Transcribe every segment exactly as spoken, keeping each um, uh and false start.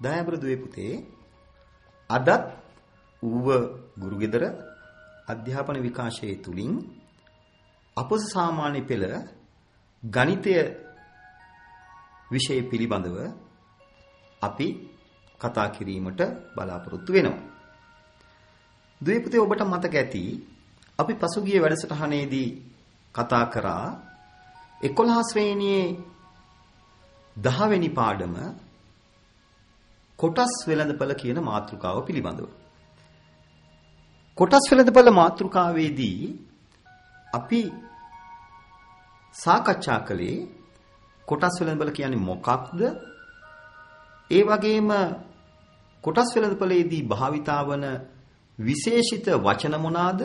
දයාබර දුවේ පුතේ අදත් ඌව ගුරු ගෙදර අධ්‍යාපන විකාශයේ තුලින් අපොස සාමාන්‍ය පෙළ ගණිතය විෂය පිළිබඳව අපි කතා කිරීමට බලාපොරොත්තු වෙනවා. දුවේ පුතේ ඔබට මතක ඇති අපි පසුගිය වැඩසටහනේදී කතා කරා එකොළහ ශ්‍රේණියේ දහ වෙනි පාඩම කොටස් වෙළඳපළ කියන මාතෘකාව පිළිබඳව. කොටස් වෙළඳපළ මාතෘකාවේදී අපි සාකච්ඡා කළේ කොටස් වෙළඳපළ කියන්නේ මොකක්ද? ඒ වගේම කොටස් වෙළඳපළේදී භාවිතා වන විශේෂිත වචන මොනවාද?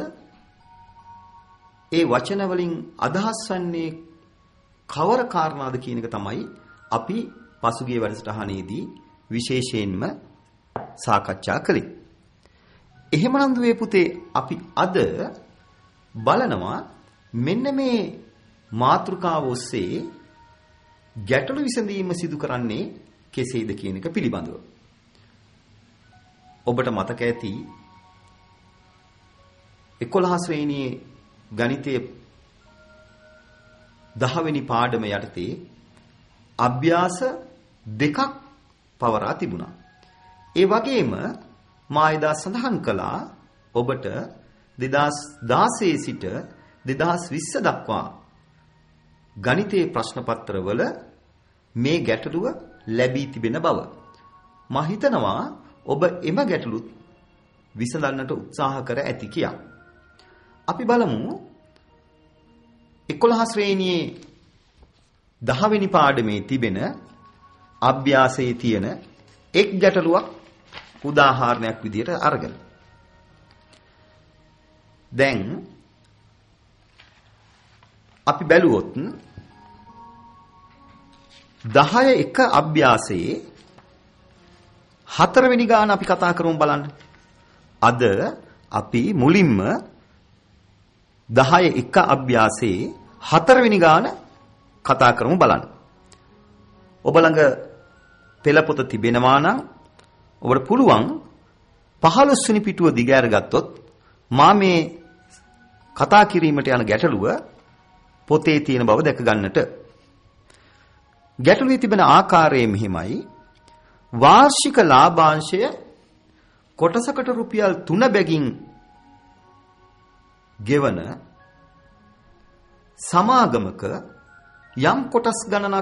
ඒ වචන වලින් අදහස් වන්නේ කවර කාරණාද කියන එක තමයි අපි පසුගිය වැඩසටහනේදී විශේෂයෙන්ම සාකච්ඡා කළේ. එහෙමනම් දුවේ පුතේ අපි අද බලනවා මෙන්න මේ මාතෘකාව ඔස්සේ ගැටළු විසඳීම සිදු කරන්නේ කෙසේද කියන එක පිළිබඳව. ඔබට මතක ඇති එකොළහ ශ්‍රේණියේ ගණිතයේ දහ වෙනි පාඩම යටතේ අභ්‍යාස දෙකක් පවරා තිබුණා. ඒ වගේම මා එදා සඳහන් කළා ඔබට දෙදාස් දාසය සිට දෙදාස් විස්ස දක්වා ගණිතයේ ප්‍රශ්න පත්‍රවල මේ ගැටලුව ලැබී තිබෙන බව. මා හිතනවා ඔබ එම ගැටලුත් විසඳන්නට උත්සාහ කර ඇති කියා. අපි බලමු එකොළහ ශ්‍රේණියේ දහ වෙනි පාඩමේ තිබෙන අභ්‍යාසයේ තියෙන එක් ගැටලුවක් උදාහරණයක් විදිහට අරගෙන. දැන් අපි බැලුවොත් දහය එක අභ්‍යාසයේ හතරවෙනි ගාන අපි කතා කරමු බලන්න. අද අපි මුලින්ම දහය එක අභ්‍යාසයේ හතරවෙනි ගාන කතා කරමු බලන්න. ඔබ ළඟ පෙළ පොත තිබෙනවා නම් ඔබට පුළුවන් පහළොස් වෙනි පිටුව දිගෑර ගත්තොත් මා මේ කතා කිරීමට යන ගැටලුව පොතේ තියෙන බව දැක ගන්නට. ගැටලුවේ තිබෙන ආකාරය මෙහිමයි. වාර්ෂික ලාභාංශය කොටසකට රුපියල් තුන බැගින් ගෙවන සමාගමක යම් කොටස් ගණනක්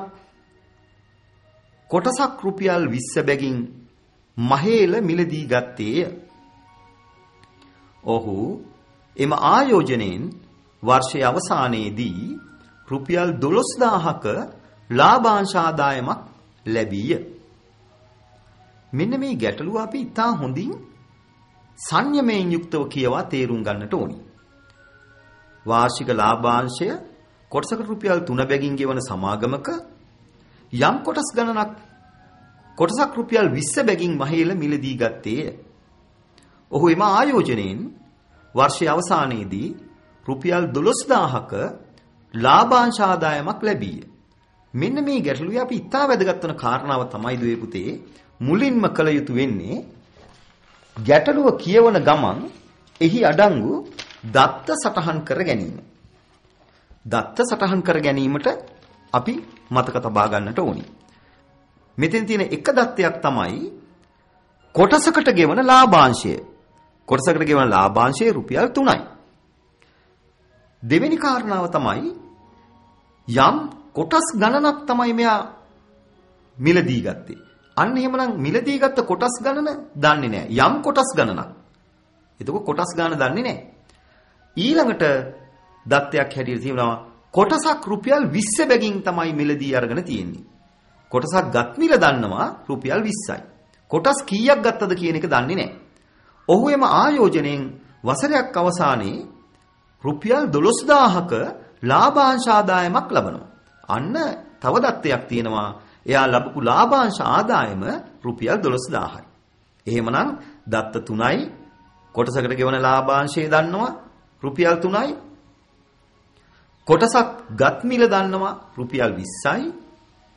කොටසක් රුපියල් විස්ස බැගින් මහේල මිලදී ගත්තේය. ඔහු එම ආයෝජනයෙන් වර්ෂයේ අවසානයේදී රුපියල් දොළොස් දාහක ලාභාංශ ආදායමක් ලැබීය. මෙන්න මේ ගැටලුව අපි ඉතා හොඳින් සංයමයෙන් යුක්තව කියවා තේරුම් ගන්නට ඕනි. වාර්ෂික ලාභාංශය කොටසකට රුපියල් තුන බැගින් ගෙවන සමාගමක යම් කොටස් ගණනක් කොටසක් රුපියල් විස්ස බැගින් මහේල මිලදී ගත්තේය. ඔහු එම ආයෝජනයෙන් වර්ෂයේ අවසානයේදී රුපියල් දොළොස් දාහක ලාභාංශ ආදායමක් ලැබීය. මෙන්න මේ ගැටලුවේ අපි ඉතා වැදගත් වන කාරණාව තමයි දුවේ පුතේ මුලින්ම කළ යුතු වෙන්නේ ගැටලුව කියවන ගමන් එහි අඩංගු දත්ත සටහන් කර ගැනීම. දත්ත සටහන් කර ගැනීමට අපි මතක තබා ගන්නට ඕනි. මෙතෙන් තියෙන එක දත්තයක් තමයි කොටසකට ගෙවන ලාභාංශය. කොටසකට ගෙවන ලාභාංශය රුපියල් තුනයි. දෙවෙනි කාරණාව තමයි යම් කොටස් ගණනක් තමයි මෙයා මිලදී ගත්තේ. අන්න එහෙමනම් මිලදී ගත්ත කොටස් ගණන දන්නේ නැහැ. යම් කොටස් ගණනක්. එතකොට කොටස් ගණන දන්නේ නැහැ. ඊළඟට දත්තයක් හැටියට තියෙනවා කොටසක් රුපියල් විස්ස බැගින් තමයි මිලදී අරගෙන තියෙන්නේ. කොටසක් ගත් මිල දන්නවා රුපියල් විස්සයි. කොටස් කීයක් ගත්තද කියන එක දන්නේ නැහැ. ඔහු එම ආයෝජනයෙන් වසරයක් අවසානයේ රුපියල් දොළොස් දාහක ලාභාංශ ආදායමක් ලබනවා. අන්න තව දත්තයක් තියෙනවා. එයා ලබපු ලාභාංශ ආදායම රුපියල් දොළොස් දාහයි. එහෙමනම් දත්ත තුනයි කොටසකට ගෙවන ලාභාංශය දන්නවා රුපියල් තුනයි. කොටසක් ගත් මිල දන්නවා රුපියල් විස්සයි.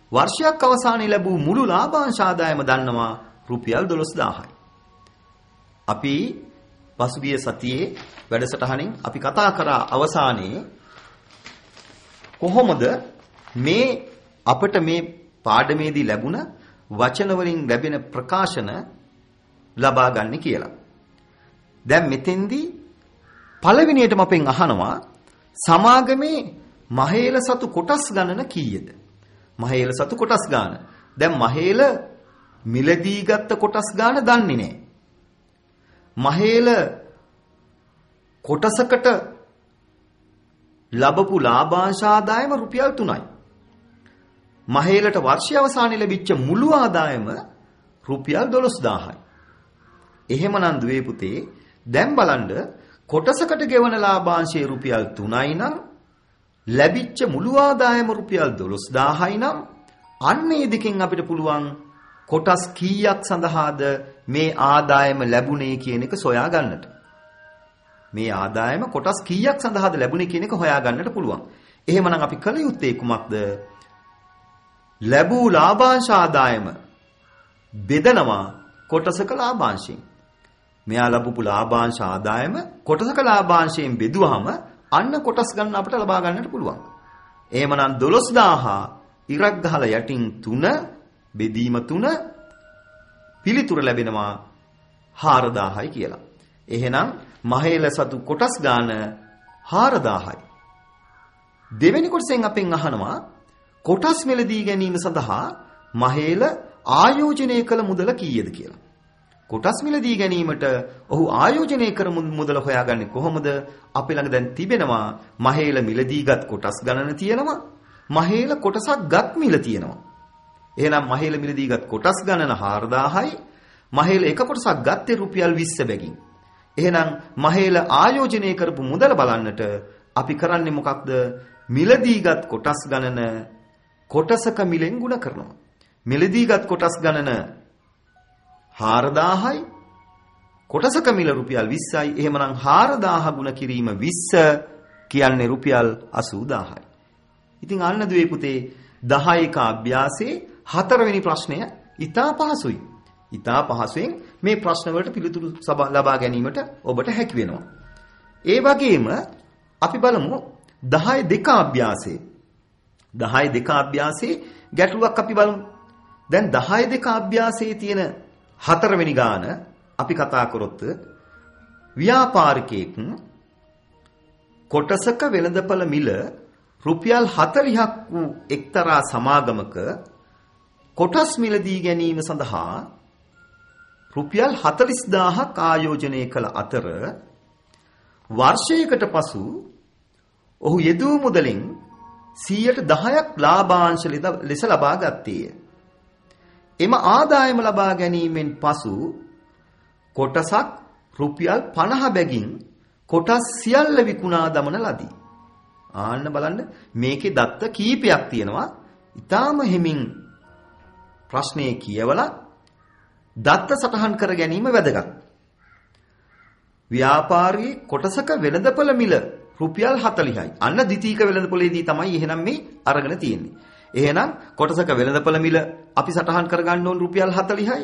වර්ෂයක් අවසානයේ ලැබූ මුළු ලාභාංශ ආදායම දන්නවා රුපියල් දොළොස් දාහයි. අපි පසුගිය සතියේ වැඩසටහනින් අපි කතා කරා අවසානයේ කොහොමද මේ අපිට මේ පාඩමේදී ලැබුණ වචන වලින් ලැබෙන ප්‍රකාශන ලබා ගන්න කියලා. දැන් මෙතෙන්දී පළවෙනියටම අපෙන් අහනවා සමාගමේ මහේල සතු කොටස් ගණන කීයද? මහේල සතු කොටස් ගාන. දැන් මහේල මිලදී ගත්ත කොටස් ගාන දන්නේ නැහැ. මහේල කොටසකට ලැබපු ලාභාංශ ආදායම රුපියල් තුනයි. මහේලට වර්ෂය අවසානයේ ලැබිච්ච මුළු ආදායම රුපියල් දොළොස් දාහයි. එහෙමනම් දුවේ පුතේ දැන් බලන්න කොටසකට ගෙවන ලාභාංශය රුපියල් තුනයි නම් ලැබිච්ච මුළු ආදායම රුපියල් දොළොස් දාහයි නම් අන්න ඒ දෙකෙන් අපිට පුළුවන් කොටස් කීයක් සඳහාද මේ ආදායම ලැබුණේ කියන එක සොයා ගන්නට. මේ ආදායම කොටස් කීයක් සඳහාද ලැබුණේ කියන එක හොයා ගන්නට පුළුවන්. එහෙමනම් අපි කල යුත්තේ කුමක්ද? ලැබූ ලාභාංශ ආදායම බෙදනවා කොටසක ලාභාංශයෙන්. මෙයා ලැබපු ලාභාංශ ආදායම කොටසක ලාභාංශයෙන් බෙදුවාම අන්න කොටස් ගන්න අපිට ලබා ගන්නට පුළුවන්. එහෙමනම් දොළොස් දාහ ඉරක් ගහලා යටින් තුන බෙදීම තුන පිළිතුර ලැබෙනවා හාරදාහයි කියලා. එහෙනම් මහේල සතු කොටස් ගාන හාරදාහයි. දෙවෙනි කොටසෙන් අපෙන් අහනවා කොටස් මිලදී ගැනීම සඳහා මහේල ආයෝජනය කළ මුදල කීයද කියලා. කොටස් මිලදී ගැනීමට ඔහු ආයෝජනය කර මුදල හොයාගන්නේ කොහොමද? අපි ළඟ දැන් තිබෙනවා මහේල මිලදීගත් කොටස් ගණන තියෙනවා. මහේල කොටසක් ගත් මිල තියෙනවා. එහෙනම් මහේල මිලදීගත් කොටස් ගණන හාරදාහයි. මහේල එක කොටසක් ගත්තේ රුපියල් විස්ස බැගින්. එහෙනම් මහේල ආයෝජනය කරපු මුදල බලන්නට අපි කරන්නේ මොකක්ද? මිලදීගත් කොටස් ගණන කොටසක මිලෙන් ගුණ කරනවා. මිලදීගත් කොටස් ගණන හාරදාහයි කොටසක මිල රුපියල් විස්සයි. එහෙමනම් හාරදාහ ගුණ කිරීම විස්ස කියන්නේ රුපියල් අසූදාහයි. ඉතින් අන්න දුවේ පුතේ දහයක අභ්‍යාසයේ හතරවෙනි ප්‍රශ්නය ඉතා පහසුයි. ඉතා පහසුවෙන් මේ ප්‍රශ්න වලට පිළිතුරු ලබා ගැනීමට ඔබට හැකි වෙනවා. ඒ වගේම අපි බලමු දහය දෙක අභ්‍යාසයේ. දහය දෙක අභ්‍යාසයේ ගැටලුවක් අපි බලමු. දැන් දහය දෙක අභ්‍යාසයේ තියෙන හතරවෙනි ගාන අපි කතා කරොත් ව්‍යාපාරිකයෙක් කොටසක වෙළඳපළ මිල රුපියල් හතළිහක් වූ එක්තරා සමාගමක කොටස් මිලදී ගැනීම සඳහා රුපියල් හතළිස් දාහක් ආයෝජනය කළ අතර වර්ෂයකට පසු ඔහු යෙදූ මුදලින් සියයට දහයක් ලාභාංශ ලෙස ලබා ගත්තේය. එම ආදායම ලබා ගැනීමෙන් පසු කොටසක් රුපියල් පනහ බැගින් කොටස් සියල්ල විකුණා දමන ලදී. ආන්න බලන්න මේකේ දත්ත කීපයක් තියෙනවා. ඊටාම හිමින් ප්‍රශ්නේ කියවලා දත්ත සටහන් කර ගැනීම වැදගත්. ව්‍යාපාරයේ කොටසක වෙළඳපළ මිල රුපියල් හතළිහයි. අන්න ද්විතීක වෙළඳපොලේදී තමයි එහෙනම් මේ අරගෙන තියෙන්නේ. එහෙනම් කොටසක වෙළඳපළ මිල අපි සටහන් කරගන්න ඕන රුපියල් හතළිහයි.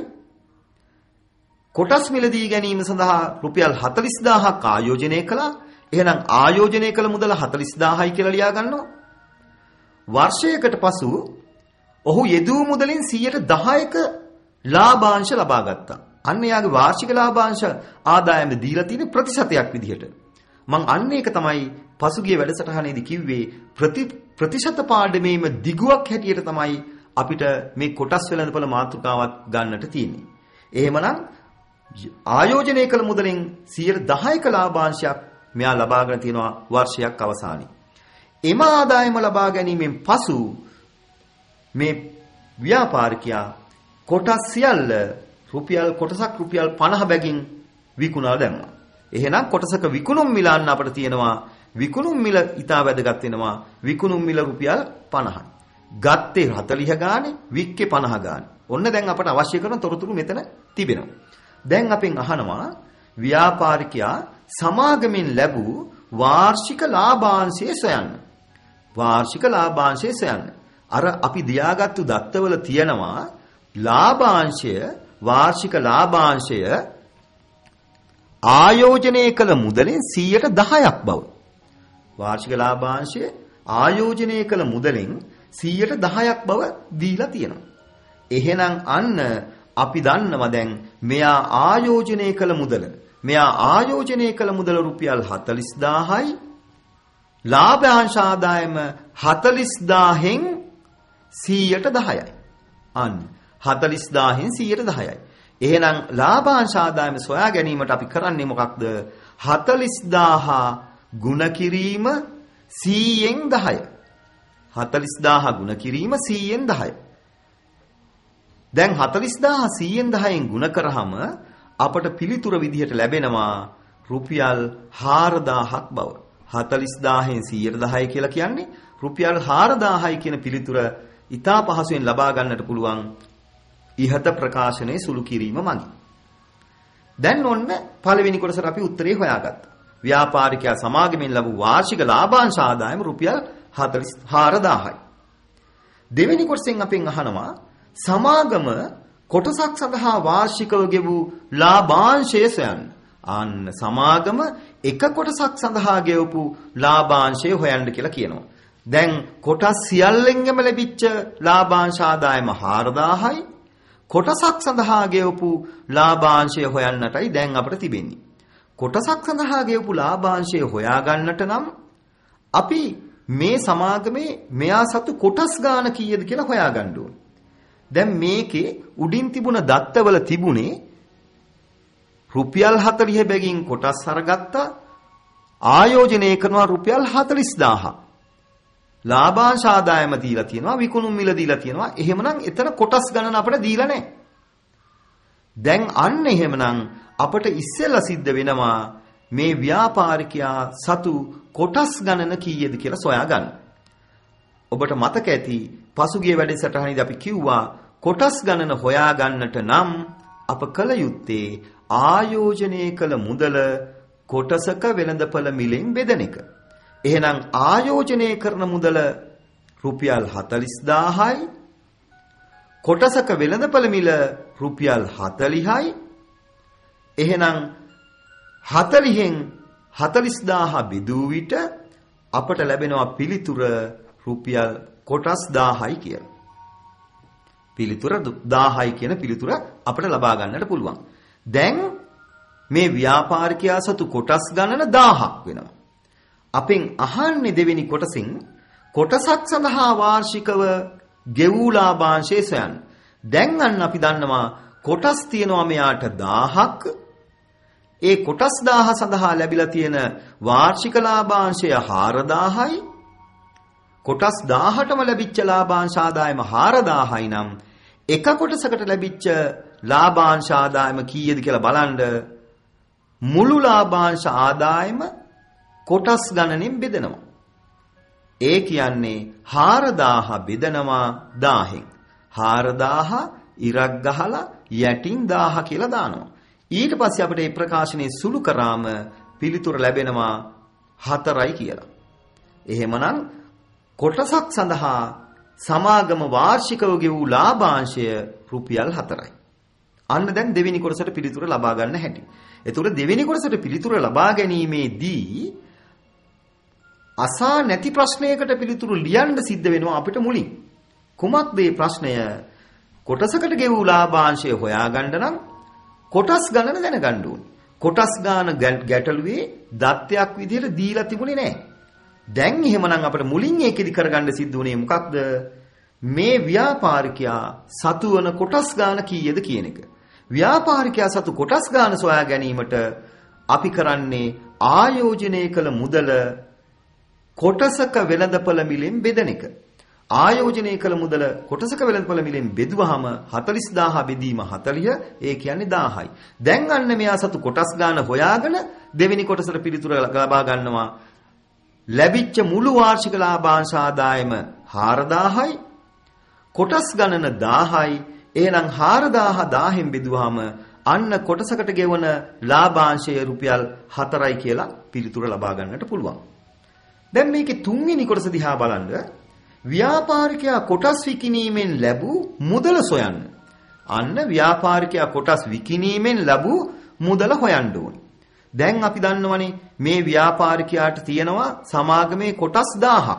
කොටස් මිලදී ගැනීම සඳහා රුපියල් හතළිස් දාහක් ආයෝජනය කළා. එහෙනම් ආයෝජනය කළ මුදල හතළිස් දාහයි කියලා ලියා ගන්නවා. වර්ෂයකට පසු ඔහු යෙදූ මුදලින් සියයට දහයක ලාභාංශ ලබා ගත්තා. අන්න යාගේ වාර්ෂික ලාභාංශ ආදායම දීලා තියෙන ප්‍රතිශතයක් විදිහට. මං අන්න ඒක තමයි පසුගිය වැඩසටහනේදී කිව්වේ ප්‍රති ප්‍රතිශත පාඩමේම දිගුවක් හැටියට තමයි අපිට මේ කොටස් වෙළඳපොළ මාතෘකාවක් ගන්නට තියෙන්නේ. එහෙමනම් ආයෝජනය කළ මුදලින් සියයට දහයක ලාභාංශයක් මෙයා ලබාගෙන තියෙනවා වර්ෂයක් අවසානයේ. එම ආදායම ලබා ගැනීමෙන් පසු මේ ව්‍යාපාරිකයා කොටස් සියල්ල රුපියල් කොටසක් රුපියල් පනහ බැගින් විකුණා දැම්මා. එහෙනම් කොටසක විකුණුම් මිල අන්න අපිට තියෙනවා. විකුණුම් මිල ඊටා වැදගත් වෙනවා. විකුණුම් මිල රුපියල් පනහයි. ගත්තේ හතළිහ ගානේ, වික්කේ පනහ ගානේ. ඔන්න දැන් අපට අවශ්‍ය කරන තොරතුරු මෙතන තිබෙනවා. දැන් අපෙන් අහනවා ව්‍යාපාරිකයා සමාගමෙන් ලැබූ වාර්ෂික ලාභාංශය සොයන්න. වාර්ෂික ලාභාංශය සොයන්න. අර අපි දියාගත්තු දත්තවල තියෙනවා ලාභාංශය වාර්ෂික ලාභාංශය ආයෝජනය කළ මුදලෙන් සියයට දහයක් බව. වාර්ෂික ලාභාංශය ආයෝජනය කළ මුදලෙන් සියයට දහයක් බව දීලා තියෙනවා. එහෙනම් අන්න අපි දන්නවා දැන් මෙයා ආයෝජනය කළ මුදල. මෙයා ආයෝජනය කළ මුදල රුපියල් හතළිස් දාහයි. ලාභාංශ ආදායම හතළිස් දාහෙන් සියයට දහයයි. අන්න හතළිස් දාහෙන් සියයට දහයයි. එහෙනම් ලාභාංශ ආදායම සොයා ගැනීමට අපි කරන්නේ මොකක්ද? හතළිස් දාහ ගුණ කිරීම සීයෙන් දහය. හතළිස් දාහ ගුණ කිරීම සීයෙන් දහය. දැන් හතළිස් දාහ සීයෙන් දහයෙන් ගුණ කරාම අපට පිළිතුර විදිහට ලැබෙනවා රුපියල් හාරදාහක් බව. හතළිස් දාහෙන් සියයට දහය කියලා කියන්නේ රුපියල් හාරදාහයි කියන පිළිතුර ඉතා පහසුවෙන් ලබා ගන්නට පුළුවන් ඉහත ප්‍රකාශනයේ සුළු කිරීම මගින්. දැන් ඔන්න පළවෙනි කොටසට අපි උත්තරේ හොයාගත්තා. ව්‍යාපාරිකයා සමාගමෙන් ලැබූ වාර්ෂික ලාභාංශ ආදායම රුපියල් හතළිස් හාරදාහයි. දෙවෙනි කොටසෙන් අපෙන් අහනවා සමාගම කොටසක් සඳහා වාර්ෂිකව ගෙවූ ලාභාංශය සොයන්න. අන්න සමාගම එක කොටසක් සඳහා ගෙවපු ලාභාංශය හොයන්න කියලා කියනවා. දැන් කොටස් සියල්ලෙන්ගම ලැබිච්ච ලාභාංශ ආදායම හාරදාහයි. කොටසක් සඳහා ගෙවපු ලාභාංශය හොයන්නටයි දැන් අපිට තිබෙන්නේ. කොටසක් සඳහා ගෙවපු ලාභාංශය හොයා ගන්නට නම් අපි මේ සමාගමේ මෙයා සතු කොටස් ගාන කීයද කියලා හොයා ගන්න ඕනේ. දැන් මේකේ උඩින් තිබුණ දත්තවල තිබුණේ රුපියල් හතළිහ බැගින් කොටස් අරගත්තා ආයෝජනය කරනවා රුපියල් හතළිස් දාහ. ලාභාංශ ආදායම දීලා තියෙනවා විකුණුම් මිල දීලා තියෙනවා. එහෙමනම් එතන කොටස් ගණන අපිට දීලා නැහැ. දැන් අන්න එහෙමනම් අපට ඉස්සෙල්ලා සිද්ධ වෙනවා මේ ව්‍යාපාරිකයා සතු කොටස් ගණන කීයද කියලා සොයා ගන්න. ඔබට මතක ඇති පසුගිය වැඩසටහනේදී අපි කිව්වා කොටස් ගණන හොයා ගන්නට නම් අප කල යුත්තේ ආයෝජනය කළ මුදල කොටසක වෙළඳපළ මිලෙන් බෙදෙන එක. එහෙනම් ආයෝජනය කරන මුදල රුපියල් හතළිස් දාහයි. කොටසක වෙළඳපළ මිල රුපියල් හතළිහයි. එහෙනම් හතළිහෙන් හතළිස් දාහ බෙදූ විට අපට ලැබෙනවා පිළිතුර රුපියල් කොටස් දාහයි කියලා. පිළිතුර දාහයි කියන පිළිතුර අපට ලබා ගන්නට පුළුවන්. දැන් මේ ව්‍යාපාරිකයා සතු කොටස් ගණන දාහක් වෙනවා. අපෙන් අහන්නේ දෙවෙනි කොටසින් කොටසක් සඳහා වාර්ෂිකව ගෙවූ ලාභාංශය සොයන්න. දැන් අන්න අපි දන්නවා කොටස් තියෙනවා මෙයාට දාහක්. ඒ කොටස් දාහ සඳහා ලැබිලා තියෙන වාර්ෂික ලාභාංශය හාරදාහයි. කොටස් දාහටම ලැබිච්ච ලාභාංශ ආදායම හාරදාහයි නම් එක කොටසකට ලැබිච්ච ලාභාංශ ආදායම කීයද කියලා බලන්න මුළු ලාභාංශ ආදායම කොටස් ගණනින් බෙදනවා. ඒ කියන්නේ හාරදාහ බෙදනවා දාහෙන්. හාරදාහ ඉරක් ගහලා යටින් දාහ කියලා දානවා. ඊට පස්සේ අපිට මේ ප්‍රකාශනයේ සුළු කරාම පිළිතුර ලැබෙනවා හතරයි කියලා. එහෙමනම් කොටසක් සඳහා සමාගම වාර්ෂිකව ගෙවූ ලාභාංශය රුපියල් හතරයි. අන්න දැන් දෙවෙනි කොටසට පිළිතුර ලබා ගන්න හැටි. එතකොට දෙවෙනි කොටසට පිළිතුර ලබා ගැනීමේදී අසා නැති ප්‍රශ්නයකට පිළිතුරු ලියන්න සිද්ධ වෙනවා අපිට මුලින්. කුමක්ද මේ ප්‍රශ්නය? කොටසකට ගෙවූ ලාභාංශය හොයාගන්න නම් කොටස් ගණන දැනගන්න ඕනේ. කොටස් ගාන ගැටලුවේ දත්තයක් විදිහට දීලා තිබුණේ නැහැ. දැන් එහෙමනම් අපිට මුලින් ඒකෙදි කරගන්න සිද්ධ වුණේ මොකක්ද? මේ ව්‍යාපාරිකයා සතු වන කොටස් ගාන කීයද කියන එක. ව්‍යාපාරිකයා සතු කොටස් ගාන සොයා ගැනීමට අපි කරන්නේ ආයෝජනය කළ මුදල කොටසක වෙළඳපළ මිලෙන් බෙදෙන එක. ආයෝජනය කළ මුදල කොටසක වෙළඳපළ මිලෙන් බෙදුවහම හතළිස් දාහ බෙදීම හතළිහ ඒ කියන්නේ දාහයි. දැන් අන්න මෙයා සතු කොටස් ගාන හොයාගෙන දෙවෙනි කොටසට පිළිතුර ලබා ගන්නවා. ලැබිච්ච මුළු වාර්ෂික ලාභාංශ ආදායම හාරදාහයි. කොටස් ගණන දාහයි. එහෙනම් හාරදාහ දාහෙන් බෙදුවාම අන්න කොටසකට ගෙවන ලාභාංශය රුපියල් හතරයි කියලා පිළිතුර ලබා ගන්නට පුළුවන්. දැන් මේකේ තුන්වෙනි කොටස දිහා බලන්න. ව්‍යාපාරිකයා කොටස් විකිණීමෙන් ලැබූ මුදල සොයන්න. අන්න ව්‍යාපාරිකයා කොටස් විකිණීමෙන් ලැබූ මුදල හොයන්න ඕනේ. දැන් අපි දන්නවනේ මේ ව්‍යාපාරිකයාට තියෙනවා සමාගමේ කොටස් දහයක්.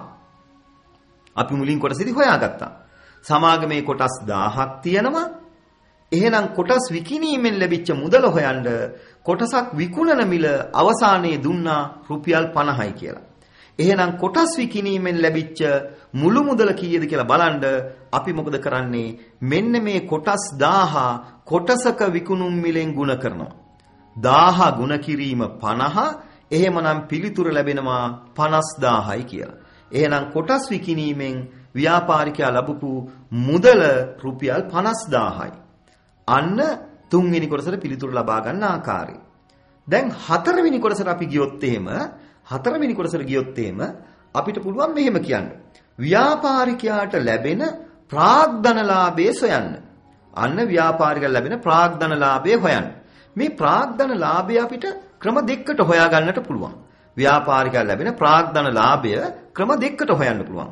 අපි මුලින් කොටසෙදි හොයාගත්තා. සමාගමේ කොටස් දහයක් තියෙනවා. එහෙනම් කොටස් විකිණීමෙන් ලැබිච්ච මුදල හොයන්න කොටසක් විකුණන මිල අවසානයේ දුන්නා රුපියල් පනහයි කියලා. එහෙනම් කොටස් විකිණීමෙන් ලැබිච්ච මුළු මුදල කීයද කියලා බලන්න අපි මොකද කරන්නේ? මෙන්න මේ කොටස් දහය කොටසක විකුණුම් මිලෙන් ගුණ කරනවා. දහය ගුණ කිරීම පනහ. එහෙමනම් පිළිතුර ලැබෙනවා පනස් දාහයි කියලා. එහෙනම් කොටස් විකිණීමෙන් ව්‍යාපාරිකයා ලැබපු මුදල රුපියල් පනස් දාහයි. අන්න තුන්වෙනි කොටසට පිළිතුරු ලබා ගන්න ආකාරය. දැන් හතරවෙනි කොටසට අපි ගියොත් එහෙම හතරවෙනි කොටසට ගියොත් එහෙම අපිට පුළුවන් මෙහෙම කියන්න. ව්‍යාපාරිකයාට ලැබෙන ප්‍රාග්ධන ලාභය සොයන්න. අන්න ව්‍යාපාරිකයාට ලැබෙන ප්‍රාග්ධන ලාභය හොයන්න. මේ ප්‍රාග්ධන ලාභය අපිට ක්‍රම දෙකකට හොයා ගන්නට පුළුවන්. ව්‍යාපාරිකයාට ලැබෙන ප්‍රාග්ධන ලාභය ක්‍රම දෙකකට හොයන්න පුළුවන්.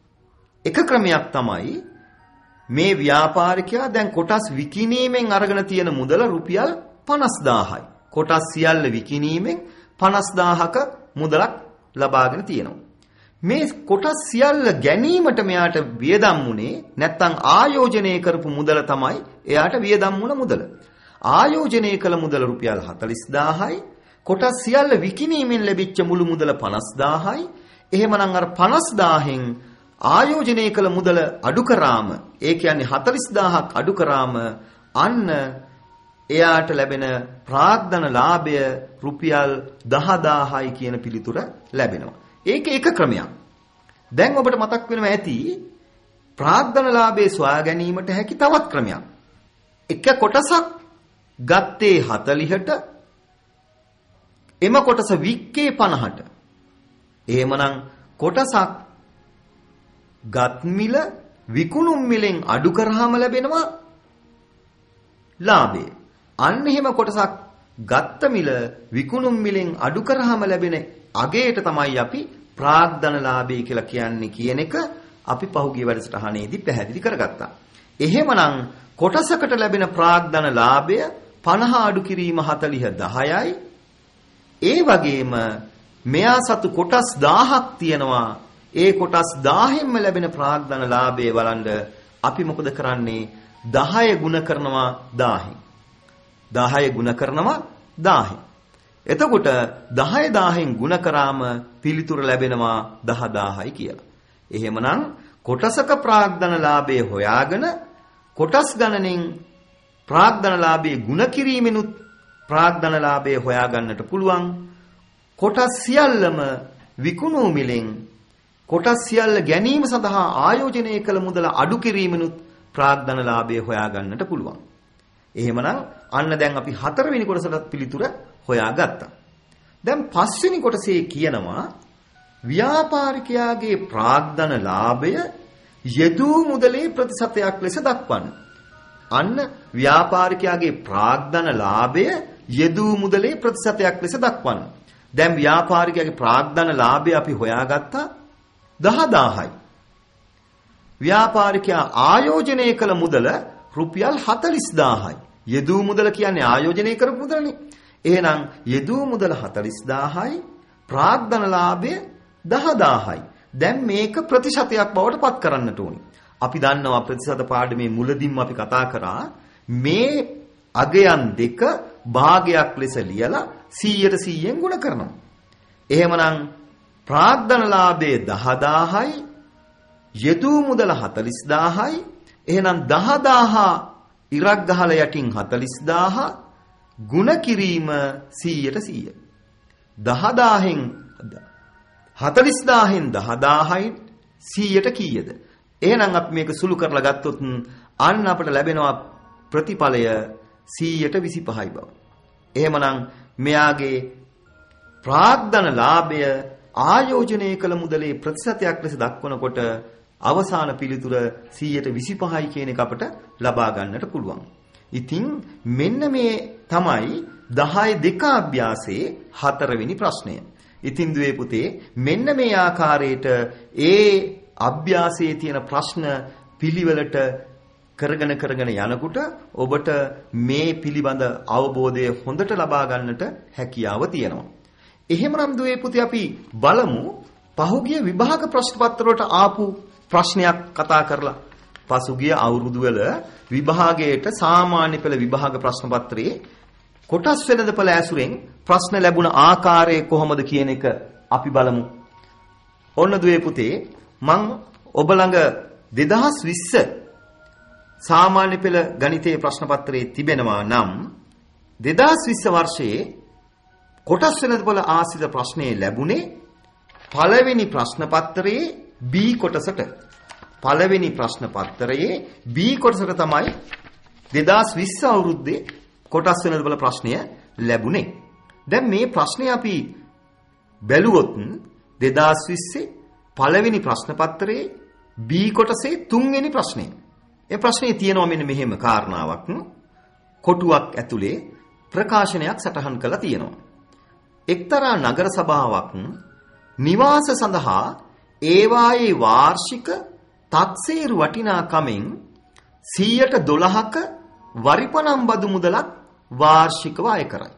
එක ක්‍රමයක් තමයි මේ ව්‍යාපාරිකයා දැන් කොටස් විකිණීමෙන් අරගෙන තියෙන මුදල රුපියල් පනස් දාහයි. කොටස් සියල්ල විකිණීමෙන් පනස් දාහක මුදලක් ලබාගෙන තියෙනවා. මේ කොටස් සියල්ල ගැනීමට මෙයාට වියදම් වුණේ නැත්නම් ආයෝජනය කරපු මුදල තමයි එයාට වියදම් වුණ මුදල. ආයෝජනය කළ මුදල රුපියල් හතළිස් දාහයි. කොටස් සියල්ල විකිණීමෙන් ලැබිච්ච මුළු මුදල පනස් දාහයි. එහෙමනම් අර පනස් දාහෙන් ආයෝජනය කළ මුදල අඩු කරාම ඒ කියන්නේ හතළිස් දාහක් අඩු කරාම අන්න එයාට ලැබෙන ප්‍රාග්ධන ලාභය රුපියල් දහ දාහයි කියන පිළිතුර ලැබෙනවා. ඒක එක ක්‍රමයක්. දැන් ඔබට මතක් වෙනවා ඇති ප්‍රාග්ධන ලාභයේ සොයා ගැනීමට හැකි තවත් ක්‍රමයක්. එක කොටසක් ගත්තේ හතළිහට එම කොටස වික්කේ පනහට. එහෙමනම් කොටසක් ගත් මිල විකුණුම් මිලෙන් අඩු කරාම ලැබෙනවා ලාභය. අන්න එහෙම කොටසක් ගත්ත මිල විකුණුම් මිලෙන් අඩු කරාම ලැබෙන අගයට තමයි අපි ප්‍රාග්ධන ලාභය කියලා කියන්නේ කියන එක අපි පහුගිය වැඩසටහනේදී පැහැදිලි කරගත්තා. එහෙමනම් කොටසකට ලැබෙන ප්‍රාග්ධන ලාභය පනහ අඩු කිරීම හතළිහ දහයයි. ඒ වගේම මෙයා සතු කොටස් දහයක් තියෙනවා. ඒ කොටස් දහයෙන්ම ලැබෙන ප්‍රාග්ධන ලාභය බලන්න අපි මොකද කරන්නේ? දහය ගුණ කරනවා දහයෙන්. දහය ගුණ කරනවා දහයෙන්. එතකොට දහය දහයෙන් ගුණ කරාම පිළිතුර ලැබෙනවා දහ දාහයි කියලා. එහෙමනම් කොටසක ප්‍රාග්ධන ලාභය හොයාගෙන කොටස් ගණනෙන් ප්‍රාග්ධන ලාභයේ ගුණ කිරීමෙනුත් ප්‍රාග්ධන ලාභය හොයා ගන්නට පුළුවන්. කොටස් සියල්ලම විකුණු මිලෙන් කොටස් සියල්ල ගැනීම සඳහා ආයෝජනය කළ මුදල අඩු කිරීමෙනුත් ප්‍රාග්ධන ලාභය හොයා ගන්නට පුළුවන්. එහෙමනම් අන්න දැන් අපි හතරවෙනි කොටසට පිළිතුර හොයාගත්තා. දැන් පස්වෙනි කොටසේ කියනවා ව්‍යාපාරිකයාගේ ප්‍රාග්ධන ලාභය යෙදූ මුදලේ ප්‍රතිශතයක් ලෙස දක්වන්න. අන්න ව්‍යාපාරිකයාගේ ප්‍රාග්ධන ලාභය යෙදූ මුදලේ ප්‍රතිශතයක් ලෙස දක්වන්න. දැන් ව්‍යාපාරිකයාගේ ප්‍රාග්ධන ලාභය අපි හොයාගත්තා දහ දාහයි. ව්‍යාපාරිකයා ආයෝජනය කළ මුදල රුපියල් හතළිස් දාහයි. යෙදූ මුදල කියන්නේ ආයෝජනය කරපු මුදලනේ. එහෙනම් යෙදූ මුදල හතළිස් දාහයි ප්‍රාග්ධන ලාභය දහ දාහයි. දැන් මේක ප්‍රතිශතයක් බවට පත් කරන්නට ඕනේ. අපි දන්නවා ප්‍රතිශත පාඩමේ මුලදීම අපි කතා කරා මේ අගයන් දෙක භාගයක් ලෙස ලියලා සීයට සීයෙන් ගුණ කරනවා. එහෙමනම් ප්‍රාග්ධන ලාභයේ දහ දාහයි යෙදූ මුදල හතළිස් දාහයි. එහෙනම් දහ දාහ ඉරක් ගහලා යටින් හතළිස් දාහ ගුණ කිරීම සීයට සීය. දහ දාහෙන් හතළිස් දාහෙන් දහ දාහයි සීයට කීයද? එහෙනම් අපි මේක සුළු කරලා ගත්තොත් අන්න අපට ලැබෙනවා ප්‍රතිඵලය සීයට විසිපහයි බව. එහෙමනම් මෙයාගේ ප්‍රාග්ධන ලාභය ආයෝජනය කළ මුදලේ ප්‍රතිශතයක් ලෙස දක්වනකොට අවසාන පිළිතුර සීයට විසිපහයි කියන එක අපට ලබා ගන්නට පුළුවන්. ඉතින් මෙන්න මේ තමයි දහය දෙක අභ්‍යාසයේ හතරවෙනි ප්‍රශ්නය. ඉතින් දුවේ පුතේ මෙන්න මේ ආකාරයට ඒ අභ්‍යාසයේ තියෙන ප්‍රශ්න පිළිවෙලට කරගෙන කරගෙන යනකොට ඔබට මේ පිළිබඳ අවබෝධය හොඳට ලබා ගන්නට හැකියාව තියෙනවා. එහෙමනම් දුවේ පුතේ අපි බලමු පහුගිය විභාග ප්‍රශ්න පත්‍ර වලට ආපු ප්‍රශ්නයක් කතා කරලා. පසුගිය අවුරුදු වල විභාගයට සාමාන්‍ය පෙළ විභාග ප්‍රශ්න පත්‍රයේ කොටස් වෙළඳපළ ඇසුරෙන් ප්‍රශ්න ලැබුණ ආකාරය කොහොමද කියන එක අපි බලමු. ඔන්න දුවේ පුතේ මම ඔබ ළඟ දෙදහස් විස්ස සාමාන්‍ය පෙළ ගණිතයේ ප්‍රශ්න පත්‍රයේ තිබෙනවා නම් දෙදහස් විස්ස වර්ෂයේ කොටස් වෙළඳපළ ආශ්‍රිත ප්‍රශ්නයේ ලැබුණේ පළවෙනි ප්‍රශ්න පත්‍රයේ B කොටසට. පළවෙනි ප්‍රශ්න පත්‍රයේ B කොටසට තමයි දෙදහස් විස්ස අවුරුද්දේ කොටස් වෙළඳපළ ප්‍රශ්නය ලැබුණේ. දැන් මේ ප්‍රශ්නේ අපි බැලුවොත් දෙදහස් විස්සේ පළවෙනි ප්‍රශ්න පත්‍රයේ B කොටසේ තුන්වෙනි ප්‍රශ්නය. ඒ ප්‍රශ්නේ තියෙනවා මෙන්න මෙහෙම කාරණාවක්. කොටුවක් ඇතුලේ ප්‍රකාශනයක් සටහන් කරලා තියෙනවා. එක්තරා නගර සභාවක් නිවාස සඳහා ඒවායේ වාර්ෂික තක්සේරු වටිනාකමෙන් සියයට දොළහක වරිපනම් බදු මුදලක් වාර්ෂිකව අය කරයි.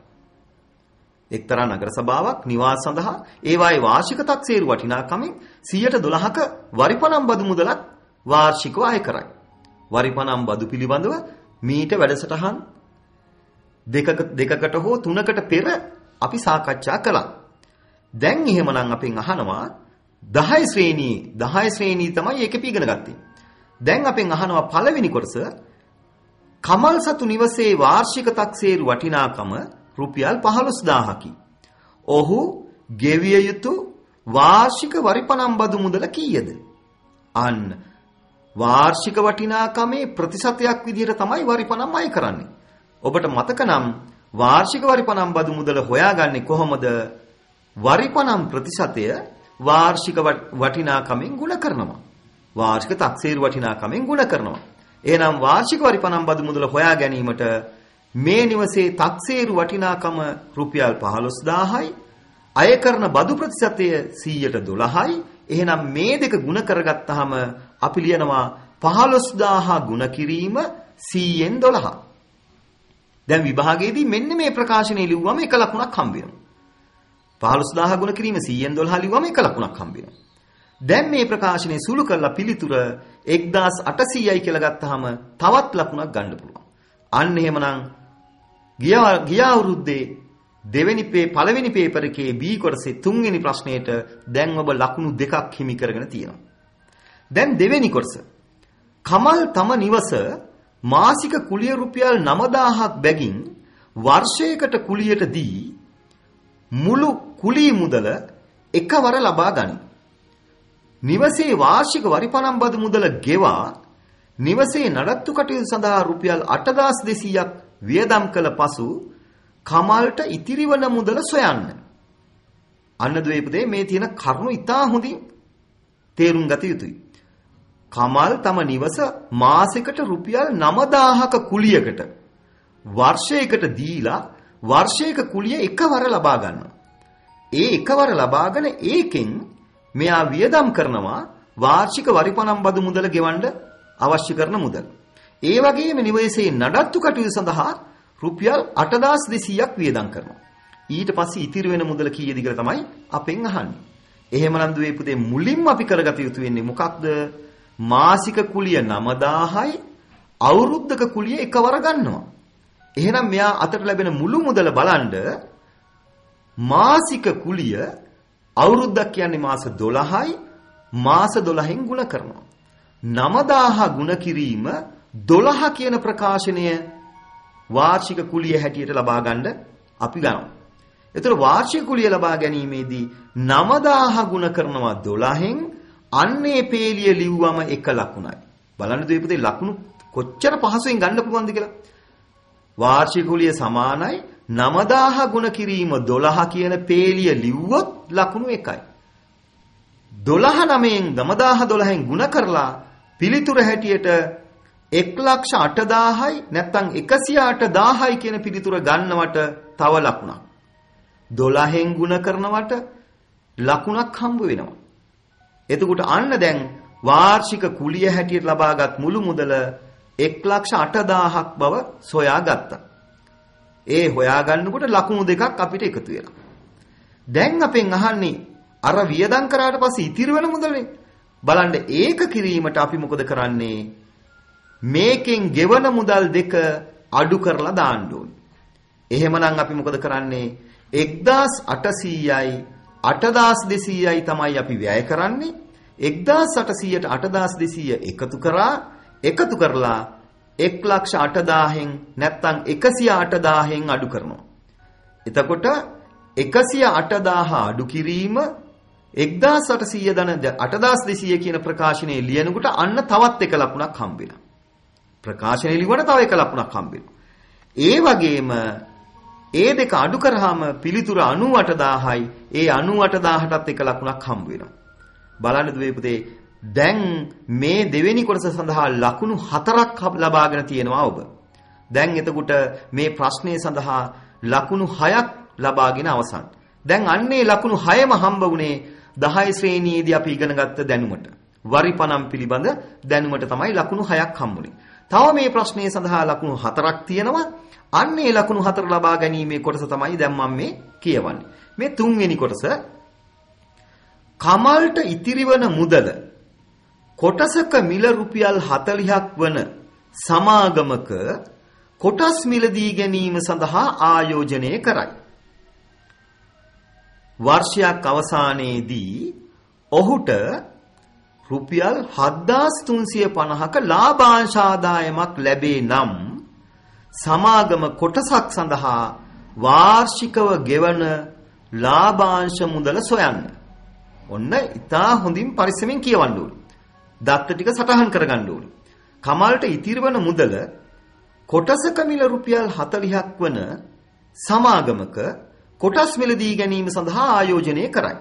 එක්තරා නගර සභාවක් නිවාස සඳහා ඒවායේ වාර්ෂික තක්සේරු වටිනාකමෙන් සියයට දොළහක වරිපනම් බදු මුදලක් වාර්ෂිකව අය කරයි. වරිපනම් බදු පිළිබඳව මීට වැඩසටහන් දෙකක දෙකකට හෝ තුනකට පෙර අපි සාකච්ඡා කළා. දැන් එහෙමනම් අපෙන් අහනවා දහය ශ්‍රේණියේ දහය ශ්‍රේණිය තමයි ඒක පිළිගෙන ගත්තේ. දැන් අපෙන් අහනවා පළවෙනි කොටස කමල් සතු නිවසේ වාර්ෂික තක්සේරු වටිනාකම රුපියල් පහළොස් දාහකි. ඔහු ගෙවිය යුතු වාර්ෂික වරිපනම් බදු මුදල කීයද? අන්න වාර්ෂික වටිනාකමේ ප්‍රතිශතයක් විදිහට තමයි වරිපනම් අය කරන්නේ. ඔබට මතක නම් වාර්ෂික වරිපනම් බදු මුදල හොයාගන්නේ කොහොමද? වරිපනම් ප්‍රතිශතය වාර්ෂික වටිනාකමෙන් ගුණ කරනවා. වාර්ෂික තක්සේරු වටිනාකමෙන් ගුණ කරනවා. එහෙනම් වාර්ෂික වරිපනම් බදු මුදල හොයා ගැනීමට මේ නිවසේ තක්සේරු වටිනාකම රුපියල් පහළොස් දාහයි, අය කරන බදු ප්‍රතිශතය සියයට දොළහයි. එහෙනම් මේ දෙක ගුණ කරගත්තාම අපි ලියනවා පහළොස් දාහ ගුණ කිරීම සියයෙන් දොළහ. දැන් විභාගයේදී මෙන්න මේ ප්‍රකාශනය ලිව්වම එක ලකුණක් හම්බ වෙනවා. පහළොස් දාහ ගුණ කිරීම සියයෙන් දොළහ ලිව්වම එක ලකුණක් හම්බ වෙනවා. දැන් මේ ප්‍රකාශනය සුළු කරලා පිළිතුර එක්දාස් අටසීයයි කියලා ගත්තාම තවත් ලකුණක් ගන්න පුළුවන්. අන්න එහෙමනම් ගිය අවුරුද්දේ දෙවෙනි පේ පළවෙනි පේපර් එකේ B කොටසේ තුන්වෙනි ප්‍රශ්නයට දැන් ඔබ ලකුණු දෙකක් හිමි කරගෙන තියෙනවා. දැන් දෙවෙනි කොටස. කමල් තම නිවස මාසික කුලිය රුපියල් නවදාහක් බැගින් වර්ෂයකට කුලියට දී මුළු කුලී මුදල එකවර ලබා ගනී. නිවසේ වාර්ෂික වරිපනම් බදු මුදල ගෙවා නිවසේ නඩත්තු කටයුතු සඳහා රුපියල් අටදාස් දෙසීයක් වියදම් කළ පසු කමල්ට ඉතිරි වන මුදල සොයන්න. අන්න දුවේපදේ මේ තියෙන කරුණු ඉතා හොඳින් තේරුම් ගත යුතුයි. කමල් තම නිවස මාසෙකට රුපියල් නවදාහක කුලියකට වර්ෂයකට දීලා වර්ෂයක කුලිය එකවර ලබා ගන්නවා. ඒ එකවර ලබාගෙන ඒකෙන් මෙයා වියදම් කරනවා වාර්ෂික වරිපනම් බදු මුදල ගෙවන්න අවශ්‍ය කරන මුදල. ඒ වගේම නිවසේ නඩත්තු කටයුතු සඳහා රුපියල් අටදාස් දෙසීයක් වියදම් කරනවා. ඊට පස්සේ ඉතිරි වෙන මුදල කීයද කියලා තමයි අපෙන් අහන්නේ. එහෙමනම් දුවේ පුතේ මුලින්ම අපි කරගත යුතු වෙන්නේ මොකක්ද? මාසික කුලිය නවදාහයි අවුරුද්දක කුලිය එකවර ගන්නවා. එහෙනම් මෙයා අතට ලැබෙන මුළු මුදල බලන්න මාසික කුලිය අවුරුද්දක් කියන්නේ මාස දොළහයි මාස දොළහෙන් ගුණ කරනවා. නවදාහ ගුණ කිරීම දොළහ කියන ප්‍රකාශනය වාර්ෂික කුලිය හැටියට ලබා ගන්න අපි ගන්නවා. ඒතර වාර්ෂික කුලිය ලබා ගැනීමේදී නවදාහ ගුණ කරනවා දොළහෙන් අන්නේ පේලිය ලිව්වම එක ලකුණයි. බලන්න දෙවිපතේ ලකුණු කොච්චර පහසුවෙන් ගන්න පුළුවන්ද කියලා. වාර්ෂික කුලිය සමානයි නවදාහ ගුණ කිරීම දොළහ කියන පේලිය ලිව්වොත් ලකුණු එකයි. දොළහ නවයෙන් නවදාහ දොළහෙන් ගුණ කරලා පිළිතුර හැටියට එක් ලක්ෂ අටදාහයි නැත්නම් එකසිය අටදාහයි කියන පිළිතුර ගන්නවට තව ලකුණක්. දොළහෙන් ගුණ කරනවට ලකුණක් හම්බ වෙනවා. එතකොට අන්න දැන් වාර්ෂික කුලිය හැටියට ලබාගත් මුළු මුදල එක් ලක්ෂ අටදාහක් බව සොයාගත්තා. ඒ හොයාගන්නකොට ලකුණු දෙකක් අපිට එකතු වෙනවා. දැන් අපෙන් අහන්නේ අර වියදම් කරාට පස්සේ ඉතිරි වෙන මුදලනේ. බලන්න ඒක කිරීමට අපි මොකද කරන්නේ? මේකෙන් ගෙවන මුදල් දෙක අඩු කරලා දාන්න ඕනේ. එහෙමනම් අපි මොකද කරන්නේ? එක්දාස් අටසීයයි අටදාස් දෙසීයයි තමයි අපි වැය කරන්නේ. එක්දාස් අටසීයට අටදාස් දෙසීය එකතු කරා එකතු කරලා එක් ලක්ෂ අටදාහෙන් නැත්නම් එකසිය අටදාහෙන් අඩු කරනවා. එතකොට එකසිය අටදාහ අඩු කිරීම එක්දාස් අටසීය දන අටදාස් දෙසීය කියන ප්‍රකාශනයේ ලියනකොට අන්න තවත් එක ලකුණක් හම්බ වෙනවා. ප්‍රකාශනයේ ලියවන තව එක ලකුණක් හම්බ වෙනවා. ඒ වගේම ඒ දෙක අඩු කරාම පිළිතුර අනූඅටදාහයි. ඒ අනූඅටදාහටත් එක ලකුණක් හම්බ වෙනවා. බලන්න දුවේ පුතේ දැන් මේ දෙවෙනි කොටස සඳහා ලකුණු හතරක් ලබාගෙන තියෙනවා ඔබ. දැන් එතකොට මේ ප්‍රශ්නය සඳහා ලකුණු හයක් ලබාගෙන අවසන්. දැන් අන්නේ ලකුණු හයම හම්බ වුණේ දහය ශ්‍රේණියේදී අපි ඉගෙන ගත්ත දැනුමට. වරිපනම් පිළිබඳ දැනුමට තමයි ලකුණු හයක් හම්බුනේ. තව මේ ප්‍රශ්නය සඳහා ලකුණු හතරක් තියෙනවා. අන්නේ ලකුණු හතර ලබා ගැනීමේ කොටස තමයි දැන් මම මේ කියවන්නේ. මේ තුන්වෙනි කොටස කමල්ට ඉතිරිවන මුදල කොටසක මිල රුපියල් හතළිහක් වන සමාගමක කොටස් මිලදී ගැනීම සඳහා ආයෝජනය කරයි. වර්ෂයක් අවසානයේදී ඔහුට රුපියල් හත්දාස් තුන්සිය පනහක ලාභාංශ ආදායමක් ලැබේ නම් සමාගම කොටසක් සඳහා වාර්ෂිකව ගෙවන ලාභාංශ මුදල සොයන්න. ඔන්න ඉතා හොඳින් පරිස්සමෙන් කියවන්න ඕනේ. දත්ත ටික සටහන් කරගන්න ඕනේ. කමල්ට ඉතිරිවන මුදල කොටසක මිල රුපියල් හතළිහක් වන සමාගමක කොටස් මිලදී ගැනීම සඳහා ආයෝජනය කරයි.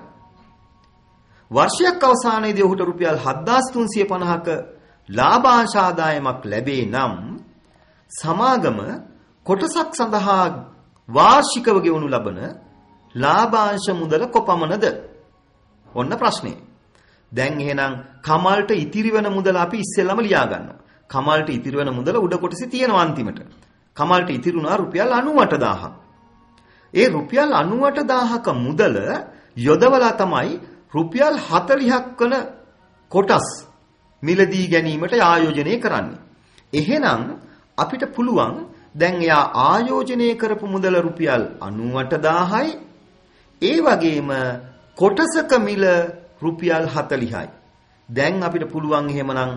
වර්ෂයක් අවසානයේදී ඔහුට රුපියල් හත්දාස් තුන්සිය පනහක ලාභාංශ ආදායමක් ලැබේ නම් සමාගම කොටසක් සඳහා වාර්ෂිකව ගෙවනු ලබන ලාභාංශ මුදල කොපමණද? ඔන්න ප්‍රශ්නේ. දැන් එහෙනම් කමල්ට ඉතිරිවන මුදල අපි ඉස්සෙල්ලාම ලියා ගන්නවා. කමල්ට ඉතිරිවන මුදල උඩ කොටසේ තියෙනවා අන්තිමට. කමල්ට ඉතිරුණා රුපියල් අනූඅටදාහක්. ඒ රුපියල් අනූඅටදාහක මුදල යොදවලා තමයි රුපියල් හතළිහක් වන කොටස් මිලදී ගැනීමට ආයෝජනය කරන්නේ. එහෙනම් අපිට පුළුවන් දැන් එයා ආයෝජනය කරපු මුදල රුපියල් අනූඅටදාහයි. ඒ වගේම කොටසක මිල රුපියල් හතළිහයි. දැන් අපිට පුළුවන් එහෙමනම්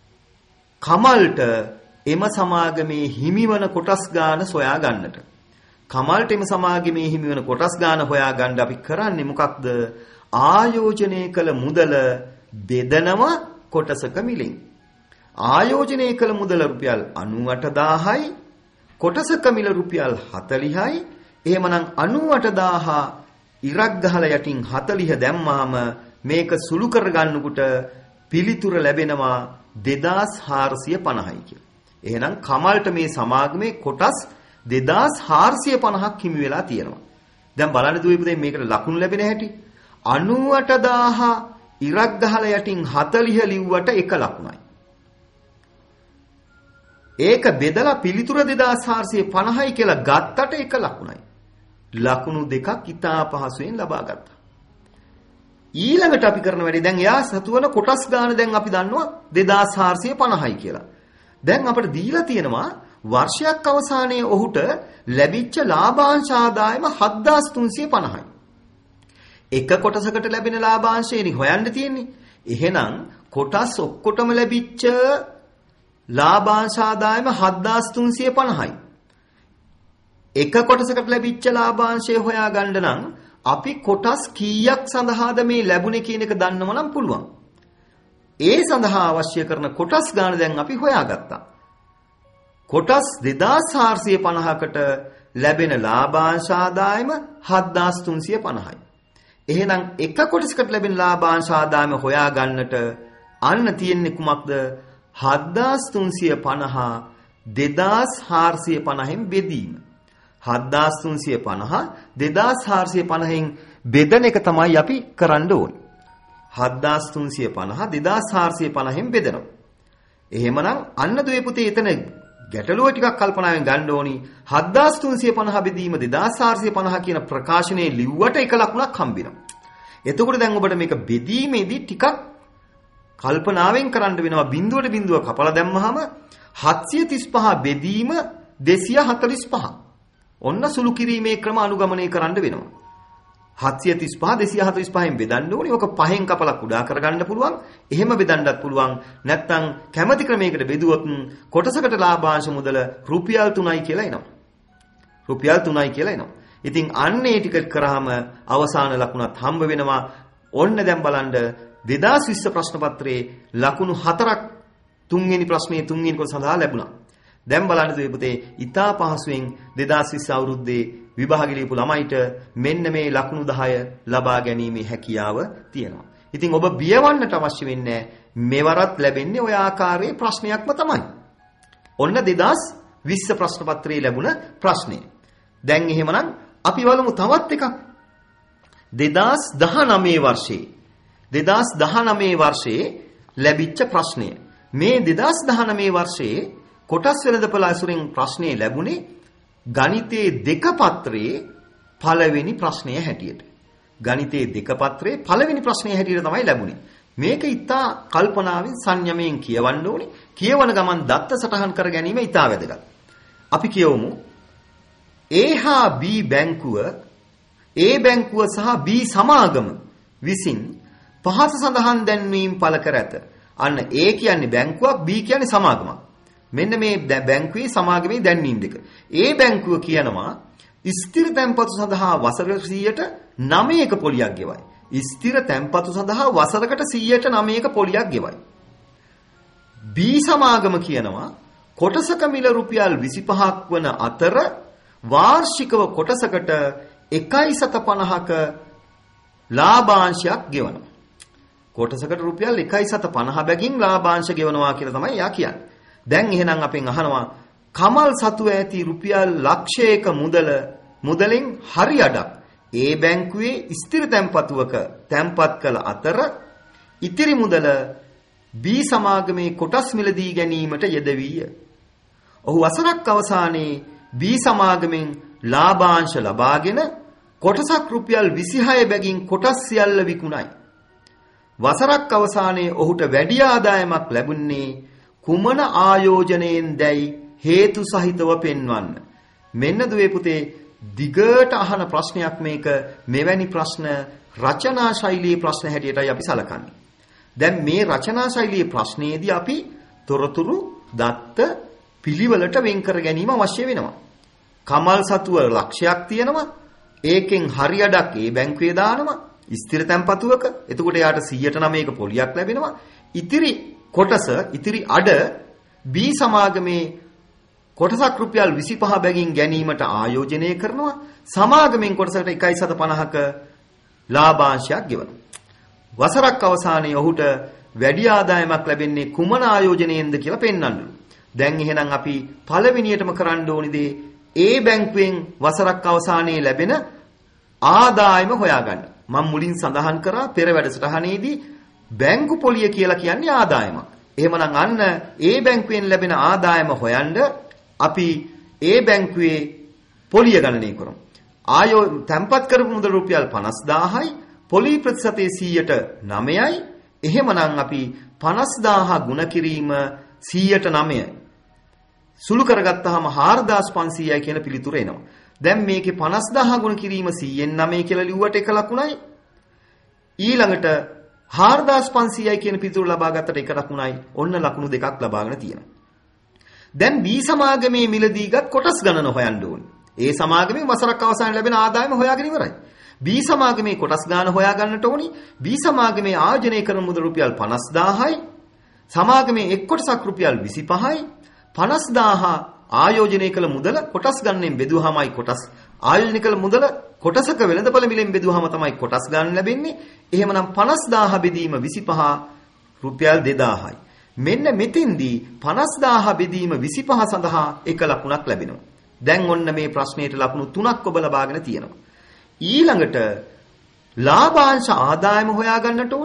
කමල්ට එම සමාගමේ හිමිවන කොටස් ගාන සොයා ගන්නට. කමල්ට එම සමාගමේ හිමිවන කොටස් ගාන හොයා ගන්න අපි කරන්නේ මොකක්ද? ආයෝජනය කළ මුදල බෙදනවා කොටසක මිලෙන්. ආයෝජනය කළ මුදල රුපියල් අනූඅටදාහයි. කොටසක මිල රුපියල් හතළිහයි. එහෙමනම් අනූඅටදාහ ඉරක් ගහලා යටින් හතළිහ දැම්මාම මේක සුළු කරගන්නකොට පිළිතුර ලැබෙනවා දෙදාස් හාරසිය පනහයි කියලා. එහෙනම් කමල්ට මේ සමාගමේ කොටස් දෙදාස් හාරසිය පනහක් හිමි වෙලා තියෙනවා. දැන් බලන්න දුවේ පුතේ මේකට ලකුණු ලැබෙන හැටි. අනූඅටදාහ ඉරක් ගහලා යටින් හතළිහ ලිව්වට එක ලකුණයි. ඒක බෙදලා පිළිතුර දෙදාස් හාරසිය පනහයි කියලා ගත්තට එක ලකුණයි. ලකුණු දෙකක් ඉතා පහසුවෙන් ලබා ගත්තා. ඊළඟට අපි කරන වැඩේ දැන් එයා සතුවන කොටස් ගාන දැන් අපි දන්නවා දෙදාස් හාරසිය පනහයි කියලා. දැන් අපිට දීලා තියෙනවා වර්ෂයක් අවසානයේ ඔහුට ලැබිච්ච ලාභාංශ ආදායම හත්දාස් තුන්සිය පනහයි. එක කොටසකට ලැබෙන ලාභාංශයනි හොයන්න තියෙන්නේ. එහෙනම් කොටස් ඔක්කොටම ලැබිච්ච ලාභාංශ ආදායම හත්දාස් තුන්සිය පනහයි. එක කොටසකට ලැබිච්ච ලාභාංශය හොයා ගන්න නම් අපි කොටස් කීයක් සඳහාද මේ ලැබුණේ කියන එක දන්නම නම් පුළුවන්. ඒ සඳහා අවශ්‍ය කරන කොටස් ගාන දැන් අපි හොයාගත්තා. කොටස් දෙදාස් හාරසිය පනහකට ලැබෙන ලාභාංශ ආදායම හත්දාස් තුන්සිය පනහයි. එහෙනම් එක කොටසකට ලැබෙන ලාභාංශ ආදායම හොයා ගන්නට අන්න තියෙන්නේ කුමක්ද? හත්දාස් තුන්සිය පනහ දෙදාස් හාරසිය පනහෙන් බෙදීම. හත්දාස් තුන්සිය පනහ දෙදාස් හාරසිය පනහෙන් බෙදන එක තමයි අපි කරන්න ඕනේ. හත්දාස් තුන්සිය පනහ දෙදාස් හාරසිය පනහෙන් බෙදනවා. එහෙමනම් අන්න දුවේ පුතේ එතන ගැටලුව ටිකක් කල්පනාවෙන් ගන්න ඕනි. හත්දාස් තුන්සිය පනහ බෙදීම දෙදාස් හාරසිය පනහ කියන ප්‍රකාශනයේ ලිව්වට එක ලකුණක් හම්බෙනවා. එතකොට දැන් ඔබට මේක බෙදීමේදී ටිකක් කල්පනාවෙන් කරන්න වෙනවා. බිඳුවට බිඳුව කපලා දැම්මහම හත්සිය තිස් පහ බෙදීම දෙසිය හතළිස් පහ. ඔන්න සුළු කිරීමේ ක්‍රම අනුගමනය කරන්න වෙනවා. හත්සිය තිස් පහ දෙසිය හතළිස් පහෙන් බෙදන්න ඕනේ. ඔක පහෙන් කපලා කුඩා කරගන්න පුළුවන්. එහෙම බෙදන්නත් පුළුවන්. නැත්නම් කැමැති ක්‍රමයකට බෙදුවොත් කොටසකට ලාභාංශ මුදල රුපියල් තුනයි කියලා එනවා. රුපියල් තුනයි කියලා එනවා. ඉතින් අන්න ඒ ටික කරාම අවසාන ලකුණත් හම්බ වෙනවා. ඔන්න දැන් බලන්න දෙදාස් විස්ස ප්‍රශ්න පත්‍රයේ ලකුණු හතරක් තුන්වෙනි ප්‍රශ්නයේ තුන්වෙනි කොට සඳහා ලැබුණා. දැන් බලන්න දුවේ පුතේ ඉතා පහසුවෙන් දෙදාස් විස්ස අවුරුද්දේ විභාගෙ ලියපු ළමයිට මෙන්න මේ ලකුණු දහය ලබා ගැනීමේ හැකියාව තියෙනවා. ඉතින් ඔබ බියවන්නට අවශ්‍ය වෙන්නේ මෙවරත් ලැබෙන්නේ ඔය ආකාරයේ ප්‍රශ්නයක්ම තමයි. ඔන්න දෙදාස් විස්ස ප්‍රශ්න පත්‍රයේ ලැබුණ ප්‍රශ්නය. දැන් එහෙමනම් අපි බලමු තවත් එකක්. දෙදාස් දහනවය වර්ෂයේ දෙදාස් දහනවය වර්ෂයේ ලැබිච්ච ප්‍රශ්නය. මේ දෙදාස් දහනවය වර්ෂයේ කොටස් වෙළඳපොළ අසුරින් ප්‍රශ්නේ ලැබුණේ ගණිතයේ දෙක පත්‍රයේ පළවෙනි ප්‍රශ්නය හැටියට. ගණිතයේ දෙක පත්‍රයේ පළවෙනි ප්‍රශ්නය හැටියට තමයි ලැබුණේ. මේක ඉතා කල්පනාවෙන් සංයමයෙන් කියවන්න ඕනේ. කියවන ගමන් දත්ත සටහන් කර ගැනීම ඉතා වැදගත්. අපි කියවමු A හා B බැංකුව A බැංකුව සහ B සමාගම විසින් පහත සඳහන් දැන්වීම් පළ කර ඇත. අන්න A කියන්නේ බැංකුවක් B කියන්නේ සමාගමක්. මෙන්න මේ බැංකුවේ සමාගමේ දැන්වීම් දෙක. A බැංකුව කියනවා ස්ථිර තැන්පතු සඳහා වසර සීයට නවයක පොලියක් ගෙවයි. ස්ථිර තැන්පතු සඳහා වසරකට සීයට නවයක පොලියක් ගෙවයි. B සමාගම කියනවා කොටසක මිල රුපියල් විසිපහක් වන අතර වාර්ෂිකව කොටසකට එකයි සත පනහක ලාභාංශයක් ගෙවනවා. කොටසකට රුපියල් එකයි සත පනහ බැගින් ලාභාංශ ගෙවනවා කියලා තමයි යා කියන්නේ. දැන් එහෙනම් අපෙන් අහනවා කමල් සතු ඇති රුපියල් ලක්ෂයක මුදල මුදලෙන් හරි අඩක් ඒ බැංකුවේ ස්ථිර තැන්පතුවක තැන්පත් කළ අතර ඉතිරි මුදල B සමාගමේ කොටස් මිලදී ගැනීමට යෙදවිය. ඔහු වසරක් අවසානයේ B සමාගමෙන් ලාභාංශ ලබාගෙන කොටසක් රුපියල් විසිහය බැගින් කොටස් සියල්ල විකුණයි. වසරක් අවසානයේ ඔහුට වැඩි ආදායමක් ලැබුණේ කුමන ආයෝජනයෙන් දැයි හේතු සහිතව පෙන්වන්න. මෙන්න දුවේ පුතේ දිගට අහන ප්‍රශ්නයක් මේක. මෙවැනි ප්‍රශ්න රචනා ශෛලී ප්‍රශ්න හැටියටයි අපි සලකන්නේ. දැන් මේ රචනා ශෛලී ප්‍රශ්නයේදී අපි තොරතුරු දත්ත පිළිවෙලට වෙන් කර ගැනීම අවශ්‍ය වෙනවා. කමල් සතුව ලක්ෂයක් තියෙනවා. ඒකෙන් හරියඩක් ඒ බැංකුවේ දානවා. ස්ථිර තැන්පතුවක. එතකොට යාට සීයට නවයක පොලියක් ලැබෙනවා. ඉතිරි කොටස ඉතිරි අඩ B සමාගමේ කොටසක් රුපියල් විසිපහ බැගින් ගැනීමට ආයෝජනය කරනවා. සමාගමෙන් කොටසකට එකයි සත පනහක ලාභාංශයක් ගෙවනවා. වසරක් අවසානයේ ඔහුට වැඩි ආදායමක් ලැබෙන්නේ කුමන ආයෝජනයෙන්ද කියලා පෙන්වන්නලු. දැන් එහෙනම් අපි පළවෙනියටම කරන්න ඕනි දේ A බැංකුවෙන් වසරක් අවසානයේ ලැබෙන ආදායම හොයාගන්න. මම මුලින් සඳහන් කරා පෙර වැඩසටහනේදී බැංකු පොලිය කියලා කියන්නේ ආදායමක්. එහෙමනම් අන්න A බැංකුවෙන් ලැබෙන ආදායම හොයන්න අපි A බැංකුවේ පොලිය ගණනය කරමු. ආයෝ තැන්පත් කරපු මුදල රුපියල් පනස් දාහයි, පොලි ප්‍රතිශතයේ සීයට නවයයි. එහෙමනම් අපි පනස් දාහ ගුණ කිරීම සීයට නවයයි. සුළු කරගත්තාම හාරදාස් පන්සීයයි කියන පිළිතුර එනවා. දැන් මේකේ පනස් දාහ ගුණ කිරීම සීයෙන් නවය කියලා ලිව්වට එක ලකුණයි. ඊළඟට හාරදාස් පන්සීයයි කියන පිළිතුර ලබා ගත්තට එක ලකුණයි. ඔන්න ලකුණු දෙකක් ලබාගෙන තියෙනවා. දැන් B සමාගමේ මිලදීගත් කොටස් ගණන හොයන්න ඕනේ. ඒ සමාගමේ වසරක් අවසානයේ ලැබෙන ආදායම හොයාගෙන ඉවරයි. B සමාගමේ කොටස් ගාන හොයා ගන්නට ඕනි. B සමාගමේ ආයෝජනය කරන මුදල රුපියල් පනස් දාහයි. සමාගමේ එක් කොටසක් රුපියල් විසිපහයි. පනස් දාහ ආයෝජනය කළ මුදල කොටස් ගණනෙන් බෙදුවාමයි කොටස් ආයෝජනය කළ මුදල කොටසක වෙළඳපොළ මිලෙන් බෙදුවාම තමයි කොටස් ගන්න ලැබෙන්නේ. එහෙමනම් පනස් දාහ බෙදීම විසිපහ රුපියල් දෙදාහයි. මෙන්න මෙතෙන්දී පනස් දාහ බෙදීම විසිපහ සඳහා එක ලකුණක් ලැබෙනවා. දැන් ඔන්න මේ ප්‍රශ්නයට ලකුණු තුනක් ඔබ ලබාගෙන තියෙනවා. ඊළඟට ලාභාංශ ආදායම හොයා ගන්නට ඕනි.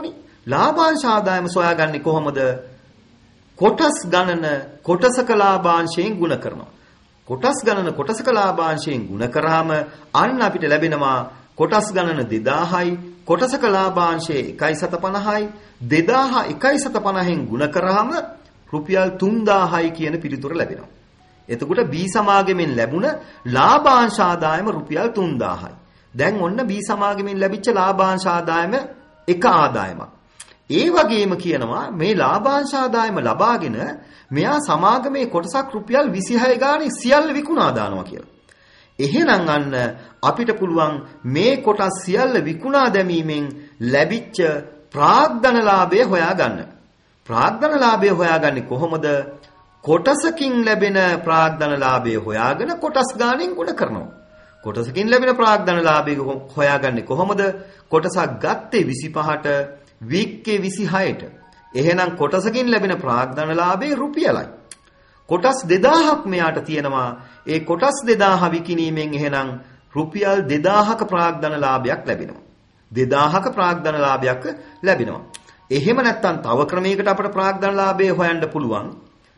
ලාභාංශ ආදායම සොයාගන්නේ කොහොමද? කොටස් ගණන කොටසක ලාභාංශයෙන් ගුණ කරනවා. කොටස් ගණන කොටසක ලාභාංශයෙන් ගුණ කරාම අන්න අපිට ලැබෙනවා කොටස් ගණන දෙදාහයි, කොටසක ලාභාංශය එකයි සත පනහයි, දෙදාහ එකයි සත පනහෙන් ගුණ කරාම රුපියල් තුන්දාහයි කියන පිළිතුර ලැබෙනවා. එතකොට B සමාගමෙන් ලැබුණ ලාභාංශ ආදායම රුපියල් තුන්දාහයි. දැන් ඔන්න B සමාගමෙන් ලැබිච්ච ලාභාංශ ආදායම එක ආදායමක්. ඒ වගේම කියනවා මේ ලාභාංශ ආදායම ලබාගෙන මෙයා සමාගමේ කොටසක් රුපියල් විසිහය ගානේ සියල්ල විකුණා දානවා කියලා. එහෙනම් අන්න අපිට පුළුවන් මේ කොටස් සියල්ල විකුණා දැමීමෙන් ලැබිච්ච ප්‍රාග්ධන ලාභය හොයාගන්න. ප්‍රාග්ධන ලාභය හොයාගන්නේ කොහොමද? කොටසකින් ලැබෙන ප්‍රාග්ධන ලාභය හොයාගෙන කොටස් ගානෙන් ගුණ කරනවා. කොටසකින් ලැබෙන ප්‍රාග්ධන ලාභය හොයාගන්නේ කොහොමද? කොටසක් ගත්තේ විසිපහට, වික්කේ විසිහයට. එහෙනම් කොටසකින් ලැබෙන ප්‍රාග්ධන ලාභය රුපියලයි. කොටස් දෙදාහක් මෙයාට තියෙනවා. ඒ කොටස් දෙදාහ විකිණීමෙන් එහෙනම් රුපියල් දෙදාහක ප්‍රාග්ධන ලාභයක් ලැබෙනවා. දෙදාහක ප්‍රාග්ධන ලාභයක් ලැබෙනවා. එහෙම නැත්නම් තව ක්‍රමයකට අපට ප්‍රාග්ධන ලාභය හොයන්න පුළුවන්.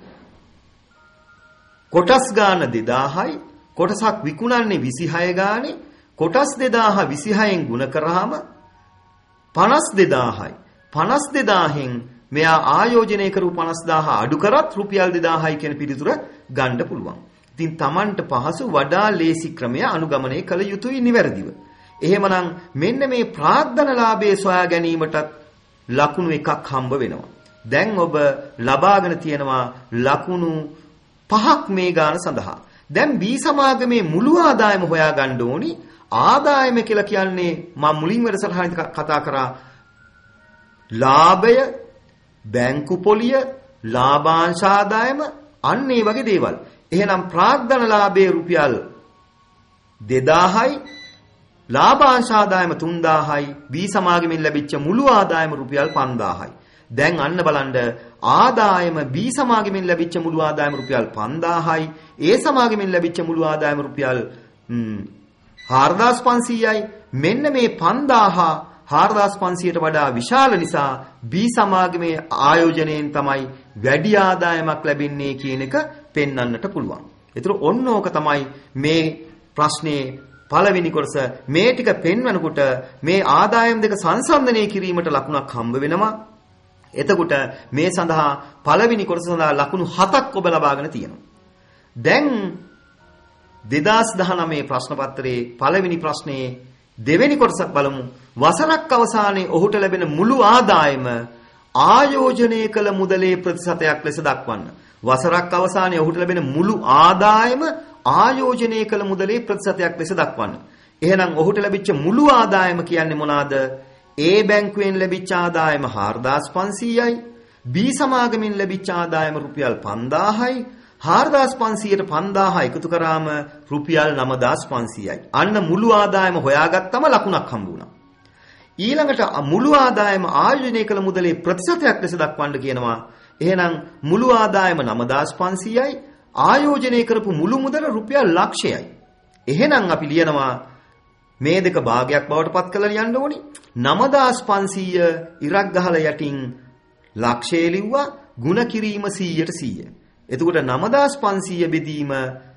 කොටස් ගාන දෙදාහයි, කොටසක් විකුණන්නේ විසිහය ගානේ, කොටස් දෙදාහ විසිහයෙන් ගුණ කරාම පනස් දෙදාහයි. පනස් දෙදාහෙන් මෙයා ආයෝජනය කරපු පනස්දාහ අඩු කරත් රුපියල් දෙදාහයි කියන පිළිතුර ගන්න පුළුවන්. ඉතින් Tamanට පහසු වඩා ලේසි ක්‍රමය අනුගමනය කළ යුතුයි නිවැරදිව. එහෙමනම් මෙන්න මේ ප්‍රාග්ධන ලාභයේ සොයා ගැනීමටත් ලකුණු එකක් හම්බ වෙනවා. දැන් ඔබ ලබාගෙන තියෙනවා ලකුණු පහක් මේ ගාන සඳහා. දැන් B සමාගමේ මුළු ආදායම හොයා ගන්න ඕනි. ආදායම කියලා කියන්නේ මම මුලින් වැඩසටහන කතා කරා ලාභය, බැංකු පොලිය, ලාභාංශ ආදායම අන්න ඒ වගේ දේවල්. එහෙනම් ප්‍රාග්ධන ලාභයේ රුපියල් දෙදාහයි, ලාභාංශ ආදායම තුන්දාහයි, B සමාගමෙන් ලැබිච්ච මුළු ආදායම රුපියල් පන්දාහයි. දැන් අන්න බලන්න ආදායම B සමාගමෙන් ලැබිච්ච මුළු ආදායම රුපියල් පන්දාහයි, A සමාගමෙන් ලැබිච්ච මුළු ආදායම රුපියල් හාරදාස් පන්සීයයි. මෙන්න මේ පන්දාහ හාරදාස් පන්සීයට වඩා විශාල නිසා B සමාගමේ ආයෝජනයෙන් තමයි වැඩි ආදායමක් ලැබෙන්නේ කියන එක පෙන්වන්නට පුළුවන්. ඒතර ඔන්න ඕක තමයි මේ ප්‍රශ්නේ පළවෙනි කොටස. මේ ටික පෙන්වනකොට මේ ආදායම් දෙක සංසන්දනය කිරීමට ලකුණක් හම්බ වෙනවා. එතකොට මේ සඳහා පළවෙනි කොටස සඳහා ලකුණු හතක් ඔබ ලබාගෙන තියෙනවා. දැන් දෙදාස් දහනවය ප්‍රශ්න පත්‍රයේ පළවෙනි ප්‍රශ්නයේ දෙවෙනි කොටස බලමු. වසරක් අවසානයේ ඔහුට ලැබෙන මුළු ආදායම ආයෝජනය කළ මුදලේ ප්‍රතිශතයක් ලෙස දක්වන්න. වසරක් අවසානයේ ඔහුට ලැබෙන මුළු ආදායම ආයෝජනය කළ මුදලේ ප්‍රතිශතයක් ලෙස දක්වන්න. එහෙනම් ඔහුට ලැබිච්ච මුළු ආදායම කියන්නේ මොනවාද? A බැංකුවෙන් ලැබිච්ච ආදායම හාරදාස් පන්සීයයි, B සමාගමෙන් ලැබිච්ච ආදායම රුපියල් පන්දාහයි, හාරදාස් පන්සීයට පන්දාහ එකතු කරාම රුපියල් නවදාස් පන්සීයයි. අන්න මුළු ආදායම හොයාගත්තම ලකුණක් හම්බ වුණා. ඊළඟට මුළු ආදායම ආයෝජනය කළ මුදලේ ප්‍රතිශතයක් ලෙස දක්වන්න කියනවා. එහෙනම් මුළු ආදායම නවදාස් පන්සීයයි, ආයෝජනය කරපු මුළු මුදල රුපියල් ලක්ෂයයි. එහෙනම් අපි ලියනවා මේ දෙක භාගයක් බවට පත් කරලා ලියන්න ඕනි. නවදාස් පන්සීය ඉරක් ගහලා යටින් ලක්ෂය ලිව්වා, ಗುಣ කිරීම සීයට සීය. එතකොට නවදාස් පන්සීය බෙදීම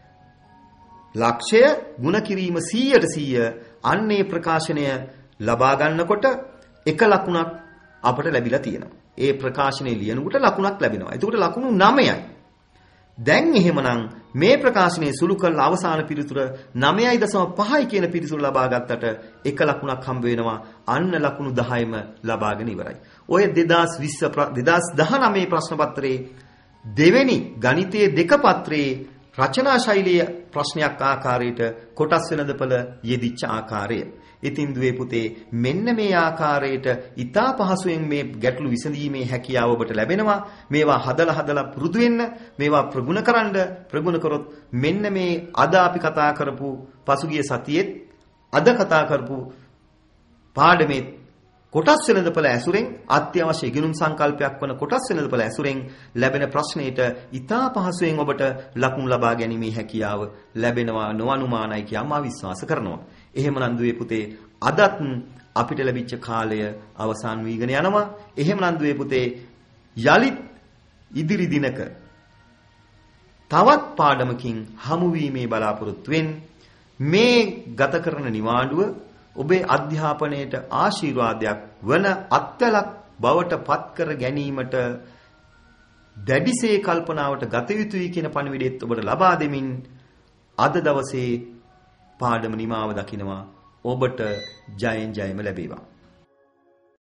ලක්ෂය ಗುಣ කිරීම සීයට සීය. අන්නේ ප්‍රකාශනය ලබා ගන්නකොට එක ලකුණක් අපට ලැබිලා තියෙනවා. ඒ ප්‍රකාශනය ලියනකොට ලකුණක් ලැබෙනවා. එතකොට ලකුණු නවයයි. දැන් එහෙමනම් මේ ප්‍රකාශනයේ සුළු කළ අවසාන පිළිතුර නවයයි දශම පහයි කියන පිළිතුර ලබා ගත්තට එක ලකුණක් හම්බ වෙනවා. අන්න ලකුණු දහයම ලබාගෙන ඉවරයි. ඔය දෙදාස් විස්ස දෙදාස් දහනවය ප්‍රශ්න පත්‍රයේ දෙවෙනි ගණිතයේ දෙක පත්‍රයේ රචනා ශෛලිය ප්‍රශ්නයක් ආකාරයට කොටස් වෙනදපළ යෙදිච්ච ආකාරය. ඉතින් දුවේ පුතේ මෙන්න මේ ආකාරයට ඊටා පහසුවෙන් මේ ගැටලු විසඳීමේ හැකියාව ඔබට ලැබෙනවා. මේවා හදලා හදලා පුරුදු වෙන්න, මේවා ප්‍රගුණ කරන්න. ප්‍රගුණ කරොත් මෙන්න මේ අද අපි කතා කරපු පසුගිය සතියේත් අද කතා කරපු පාඩමේ කොටස් වෙනදපළ ඇසුරෙන් අත්‍යවශ්‍ය ඉගෙනුම් සංකල්පයක් වන කොටස් වෙනදපළ ඇසුරෙන් ලැබෙන ප්‍රශ්නෙට ඊටා පහසුවෙන් ඔබට ලකුණු ලබා ගැනීමේ හැකියාව ලැබෙනවා නොඅනුමානයි කියලා මා විශ්වාස කරනවා. එහෙමනම් දුවේ පුතේ අදත් අපිට ලැබිච්ච කාලය අවසන් වීගෙන යනවා. එහෙම නන්දුවේ පුතේ යලිත් ඉදිරි දිනක තවත් පාඩමකින් හමු වීමේ බලාපොරොත්තුවෙන් මේ ගත කරන නිවාඩුව ඔබේ අධ්‍යාපනයේට ආශිර්වාදයක් වන අත්වලක් බවට පත් කර ගැනීමට දැඩිසේ කල්පනාවට ගත යුතුයි කියන පණිවිඩයත් ඔබට ලබා දෙමින් අද දවසේ පාඩම නිමාව දකිනවා. ඔබට ජයෙන් ජයම ලැබේවා.